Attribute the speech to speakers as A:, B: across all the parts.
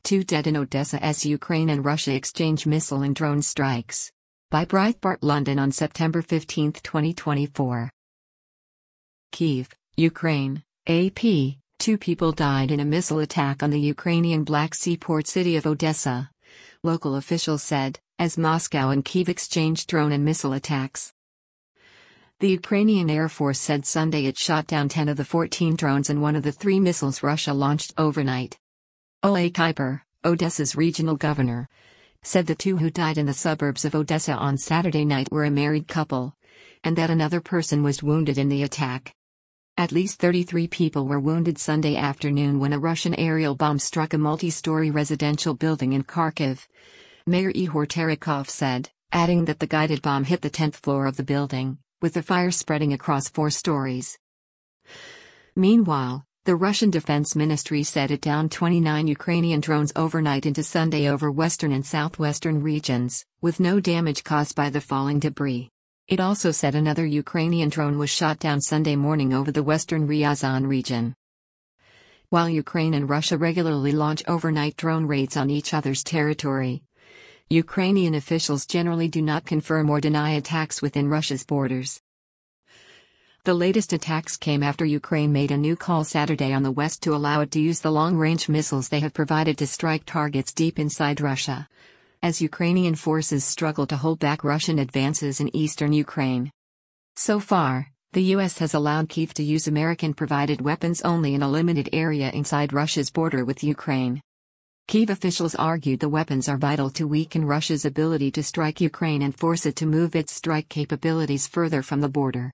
A: 2 dead in Odessa as Ukraine and Russia exchange missile and drone strikes. By Breitbart London on September 15, 2024. Kyiv, Ukraine, AP, 2 people died in a missile attack on the Ukrainian Black Sea port city of Odessa, local officials said, as Moscow and Kyiv exchanged drone and missile attacks. The Ukrainian Air Force said Sunday it shot down 10 of the 14 drones and 1 of the 3 missiles Russia launched overnight. Oleg Kuiper, Odessa's regional governor, said the 2 who died in the suburbs of Odessa on Saturday night were a married couple, and that another person was wounded in the attack. At least 33 people were wounded Sunday afternoon when a Russian aerial bomb struck a multi-story residential building in Kharkiv, Mayor Ihor Terekhov said, adding that the guided bomb hit the 10th floor of the building, with the fire spreading across 4 stories. Meanwhile, the Russian Defense Ministry said it downed 29 Ukrainian drones overnight into Sunday over western and southwestern regions, with no damage caused by the falling debris. It also said another Ukrainian drone was shot down Sunday morning over the western Ryazan region. While Ukraine and Russia regularly launch overnight drone raids on each other's territory, Ukrainian officials generally do not confirm or deny attacks within Russia's borders. The latest attacks came after Ukraine made a new call Saturday on the West to allow it to use the long-range missiles they have provided to strike targets deep inside Russia, as Ukrainian forces struggle to hold back Russian advances in eastern Ukraine. So far, the U.S. has allowed Kyiv to use American-provided weapons only in a limited area inside Russia's border with Ukraine. Kyiv officials argued the weapons are vital to weaken Russia's ability to strike Ukraine and force it to move its strike capabilities further from the border.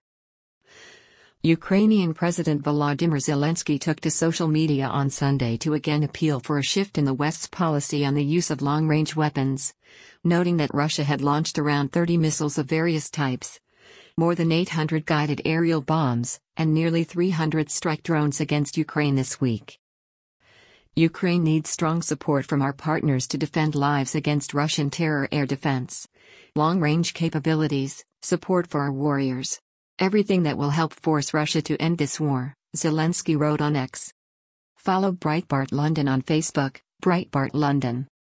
A: Ukrainian President Volodymyr Zelensky took to social media on Sunday to again appeal for a shift in the West's policy on the use of long-range weapons, noting that Russia had launched around 30 missiles of various types, more than 800 guided aerial bombs, and nearly 300 strike drones against Ukraine this week. Ukraine needs strong support from our partners to defend lives against Russian terror air defense, long-range capabilities, support for our warriors. Everything that will help force Russia to end this war, Zelensky wrote on X. Follow Breitbart London on Facebook, Breitbart London.